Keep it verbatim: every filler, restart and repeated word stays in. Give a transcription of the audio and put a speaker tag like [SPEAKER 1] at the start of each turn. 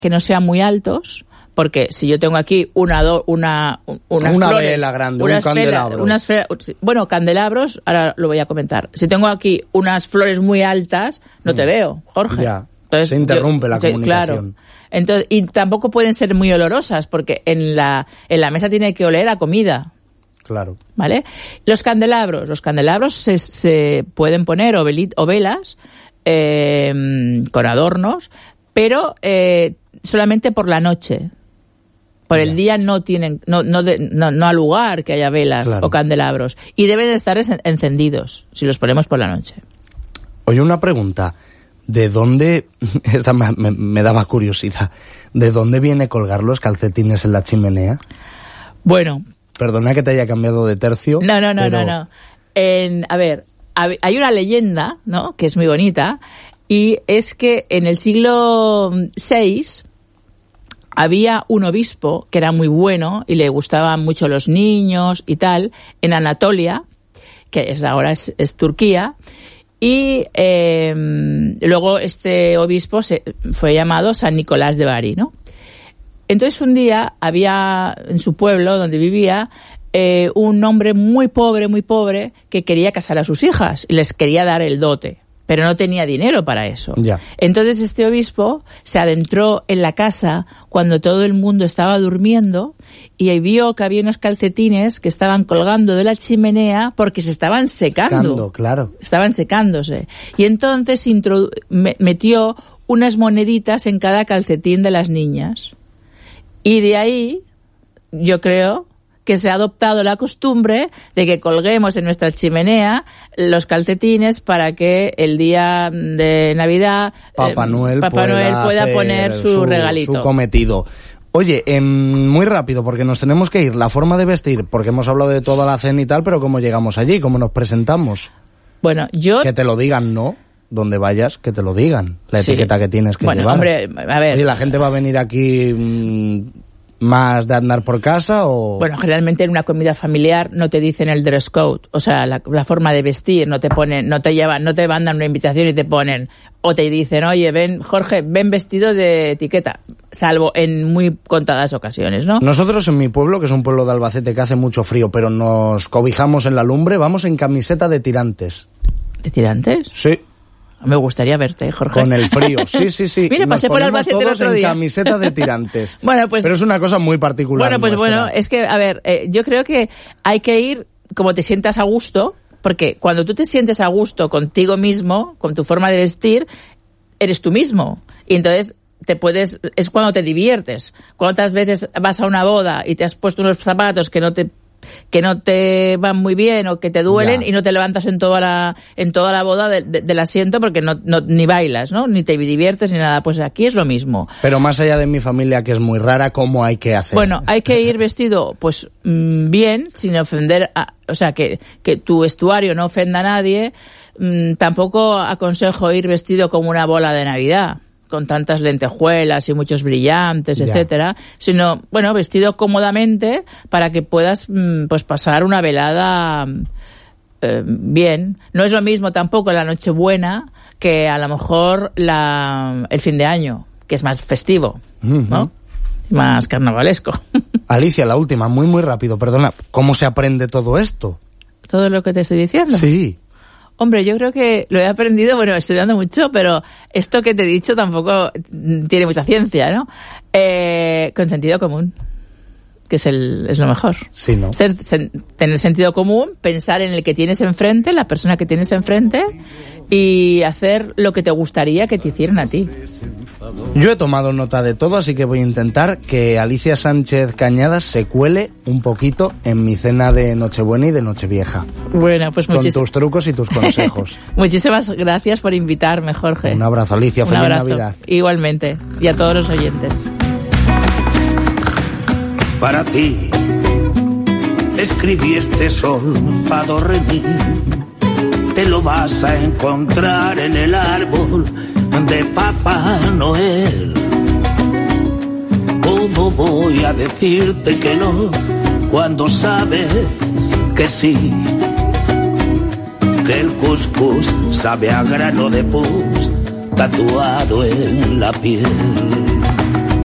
[SPEAKER 1] que no sean muy altos, porque si yo tengo aquí una do, una unas
[SPEAKER 2] una
[SPEAKER 1] flores,
[SPEAKER 2] vela grande,
[SPEAKER 1] unas
[SPEAKER 2] un candelabro,
[SPEAKER 1] fela, unas fela, bueno, candelabros, ahora lo voy a comentar. Si tengo aquí unas flores muy altas, no mm. te veo, Jorge.
[SPEAKER 2] Ya.
[SPEAKER 1] Entonces,
[SPEAKER 2] se interrumpe
[SPEAKER 1] yo,
[SPEAKER 2] la
[SPEAKER 1] sí,
[SPEAKER 2] comunicación.
[SPEAKER 1] Claro. Entonces, y tampoco pueden ser muy olorosas, porque en la en la mesa tiene que oler a comida.
[SPEAKER 2] Claro.
[SPEAKER 1] ¿Vale? Los candelabros, los candelabros se, se pueden poner o, velit, o velas eh, con adornos, pero eh, solamente por la noche. Por el día no tienen, no, no, de, no, no ha lugar que haya velas claro. o candelabros. Y deben estar encendidos si los ponemos por la noche.
[SPEAKER 2] Oye, una pregunta. ¿De dónde, esta me, me, me daba curiosidad, ¿de dónde viene colgar los calcetines en la chimenea?
[SPEAKER 1] Bueno.
[SPEAKER 2] Perdona que te haya cambiado de tercio.
[SPEAKER 1] No, no, no,
[SPEAKER 2] pero...
[SPEAKER 1] no, no. En, a ver, hay una leyenda, ¿no?, que es muy bonita, y es que en el siglo seis había un obispo que era muy bueno y le gustaban mucho los niños y tal, en Anatolia, que es ahora es, es Turquía, y eh, luego este obispo se, fue llamado San Nicolás de Bari, ¿no? Entonces un día había en su pueblo donde vivía eh, un hombre muy pobre, muy pobre, que quería casar a sus hijas y les quería dar el dote, pero no tenía dinero para eso.
[SPEAKER 2] Ya.
[SPEAKER 1] Entonces este obispo se adentró en la casa cuando todo el mundo estaba durmiendo y vio que había unos calcetines que estaban colgando de la chimenea porque se estaban secando.
[SPEAKER 2] Secando, claro.
[SPEAKER 1] Estaban secándose. Y entonces introdu- me- metió unas moneditas en cada calcetín de las niñas. Y de ahí, yo creo que se ha adoptado la costumbre de que colguemos en nuestra chimenea los calcetines para que el día de Navidad
[SPEAKER 2] Papá Noel,
[SPEAKER 1] eh, Papá
[SPEAKER 2] pueda,
[SPEAKER 1] Noel pueda poner su,
[SPEAKER 2] su
[SPEAKER 1] regalito.
[SPEAKER 2] Su cometido. Oye, eh, muy rápido, porque nos tenemos que ir. La forma de vestir, porque hemos hablado de toda la cena y tal, pero ¿cómo llegamos allí? ¿Cómo nos presentamos?
[SPEAKER 1] Bueno, yo...
[SPEAKER 2] Que te lo digan, ¿no? Donde vayas, que te lo digan. La
[SPEAKER 1] sí.
[SPEAKER 2] etiqueta que tienes que
[SPEAKER 1] bueno,
[SPEAKER 2] llevar.
[SPEAKER 1] Hombre, a ver...
[SPEAKER 2] Oye, ¿la gente va a venir aquí mmm, más de andar por casa o...?
[SPEAKER 1] Bueno, generalmente en una comida familiar no te dicen el dress code, o sea, la, la forma de vestir, no te ponen, no te llevan, no te mandan una invitación y te ponen, o te dicen, oye, ven, Jorge, ven vestido de etiqueta, salvo en muy contadas ocasiones, ¿no?
[SPEAKER 2] Nosotros en mi pueblo, que es un pueblo de Albacete que hace mucho frío, pero nos cobijamos en la lumbre, vamos en camiseta de tirantes.
[SPEAKER 1] ¿De tirantes?
[SPEAKER 2] Sí.
[SPEAKER 1] Me gustaría verte, Jorge.
[SPEAKER 2] Con el frío, sí, sí, sí.
[SPEAKER 1] Mira, pasé por Albacete el otro día.
[SPEAKER 2] En camiseta de tirantes.
[SPEAKER 1] Bueno, pues...
[SPEAKER 2] Pero es una cosa muy particular.
[SPEAKER 1] Bueno, pues
[SPEAKER 2] nuestra.
[SPEAKER 1] bueno, es que, a ver, eh, yo creo que hay que ir como te sientas a gusto, porque cuando tú te sientes a gusto contigo mismo, con tu forma de vestir, eres tú mismo. Y entonces te puedes, es cuando te diviertes. ¿Cuántas veces vas a una boda y te has puesto unos zapatos que no te que no te van muy bien o que te duelen ya. Y no te levantas en toda la en toda la boda de, de, del asiento porque no, no ni bailas, ¿no? Ni te diviertes ni nada. Pues aquí es lo mismo.
[SPEAKER 2] Pero más allá de mi familia, que es muy rara, ¿cómo hay que hacer?
[SPEAKER 1] Bueno, hay que ir vestido pues bien, sin ofender a, o sea, que, que tu vestuario no ofenda a nadie. Mm, tampoco aconsejo ir vestido como una bola de Navidad, con tantas lentejuelas y muchos brillantes, ya. etcétera, sino, bueno, vestido cómodamente para que puedas, pues, pasar una velada eh, bien. No es lo mismo tampoco la Nochebuena que a lo mejor la, el fin de año, que es más festivo, uh-huh. ¿no? Más carnavalesco.
[SPEAKER 2] Alicia, la última, muy, muy rápido, perdona. ¿Cómo se aprende todo esto?
[SPEAKER 1] ¿Todo lo que te estoy diciendo?
[SPEAKER 2] Sí.
[SPEAKER 1] Hombre, yo creo que lo he aprendido, bueno, estudiando mucho, pero esto que te he dicho tampoco tiene mucha ciencia, ¿no? Eh, con sentido común, que es el es lo mejor.
[SPEAKER 2] Sí, ¿no?
[SPEAKER 1] Ser, sen, tener sentido común, pensar en el que tienes enfrente, la persona que tienes enfrente, y hacer lo que te gustaría que te hicieran a ti.
[SPEAKER 2] Yo he tomado nota de todo, así que voy a intentar que Alicia Sánchez Cañadas se cuele un poquito en mi cena de Nochebuena y de Nochevieja.
[SPEAKER 1] Bueno, pues
[SPEAKER 2] con
[SPEAKER 1] muchis...
[SPEAKER 2] tus trucos y tus consejos.
[SPEAKER 1] Muchísimas gracias por invitarme, Jorge.
[SPEAKER 2] Un abrazo, Alicia. Feliz
[SPEAKER 1] abrazo.
[SPEAKER 2] Navidad.
[SPEAKER 1] Igualmente. Y a todos los oyentes.
[SPEAKER 3] Para ti escribí este sol, fa, do, re, mi. Te lo vas a encontrar en el árbol de Papá Noel. ¿Cómo voy a decirte que no cuando sabes que sí? Que el cuscús sabe a grano de pus tatuado en la piel.